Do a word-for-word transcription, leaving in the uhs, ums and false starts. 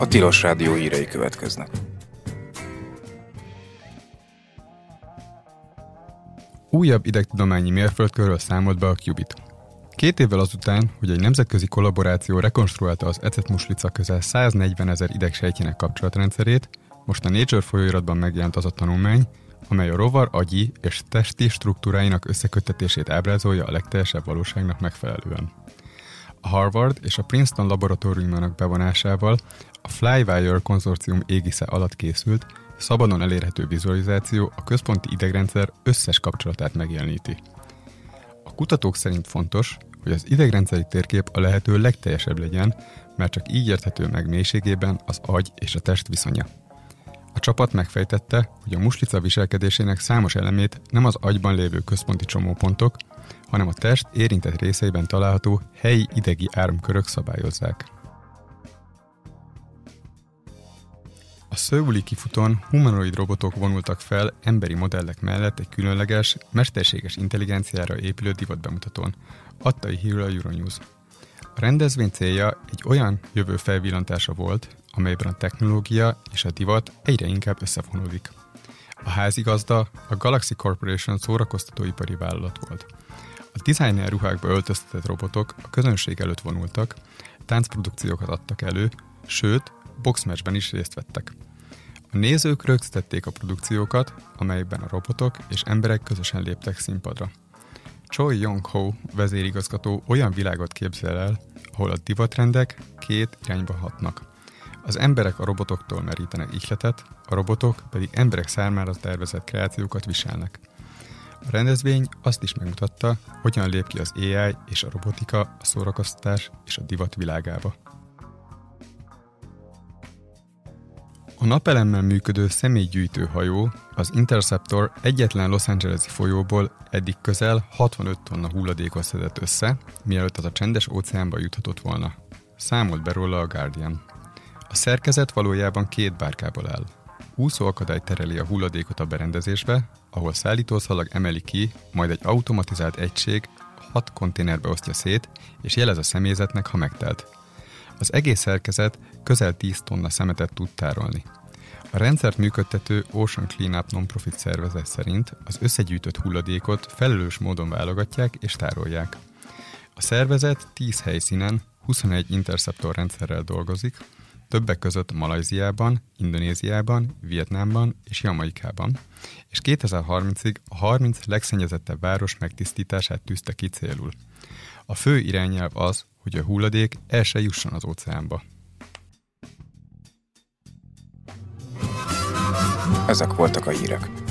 Tilos Rádió hírei következnek. Újabb idegtudományi mérföldkörről számolt be a Qubit. Két évvel azután, hogy egy nemzetközi kollaboráció rekonstruálta az ecetmuslica közel száznegyvenezer idegsejtjének kapcsolatrendszerét, most a Nature folyóiratban megjelent az a tanulmány, amely a rovar agyi és testi struktúráinak összeköttetését ábrázolja a legteljesebb valóságnak megfelelően. A Harvard és a Princeton laboratóriumának bevonásával a Flywire konzorcium égisze alatt készült, szabadon elérhető vizualizáció a központi idegrendszer összes kapcsolatát megjeleníti. A kutatók szerint fontos, hogy az idegrendszeri térkép a lehető legteljesebb legyen, mert csak így érthető meg mélységében az agy és a test viszonya. A csapat megfejtette, hogy a muslica viselkedésének számos elemét nem az agyban lévő központi csomópontok, hanem a test érintett részeiben található helyi idegi áramkörök szabályozzák. A Seoul-i kifutón humanoid robotok vonultak fel emberi modellek mellett egy különleges, mesterséges intelligenciára épülő divatbemutatón, adta hírül a Euronews. A rendezvény célja egy olyan jövő felvillantása volt, amelyben a technológia és a divat egyre inkább összefonódik. A házigazda a Galaxy Corporation szórakoztatóipari vállalat volt. A designer ruhákba öltöztetett robotok a közönség előtt vonultak, táncprodukciókat adtak elő, sőt, boxmatchben is részt vettek. A nézők rögzítették a produkciókat, amelyekben a robotok és emberek közösen léptek színpadra. Choi Yong-ho vezérigazgató olyan világot képzel el, ahol a divatrendek két irányba hatnak. Az emberek a robotoktól merítenek ihletet, a robotok pedig emberek számára tervezett kreációkat viselnek. A rendezvény azt is megmutatta, hogyan lép ki az á i és a robotika a szórakoztatás és a divat világába. A napelemmel működő személygyűjtő hajó, az Interceptor egyetlen Los Angeles-i folyóból eddig közel hatvanöt tonna hulladékot szedett össze, mielőtt az a csendes óceánba juthatott volna. Számolt be róla a Guardian. A szerkezet valójában két bárkából áll. Úszóakadály tereli a hulladékot a berendezésbe, ahol szállítószalag emeli ki, majd egy automatizált egység hat konténerbe osztja szét, és jelez a személyzetnek, ha megtelt. Az egész szerkezet közel tíz tonna szemetet tud tárolni. A rendszert működtető Ocean Cleanup non-profit szervezet szerint az összegyűjtött hulladékot felelős módon válogatják és tárolják. A szervezet tíz helyszínen huszonegy Interceptor rendszerrel dolgozik, többek között Malajziában, Indonéziában, Vietnámban és Jamaikában, és kétezer-harmincig a harminc legszennyezettebb város megtisztítását tűzte ki célul. A fő irányelv az, hogy a hulladék el se jusson az óceánba. Ezek voltak a hírek.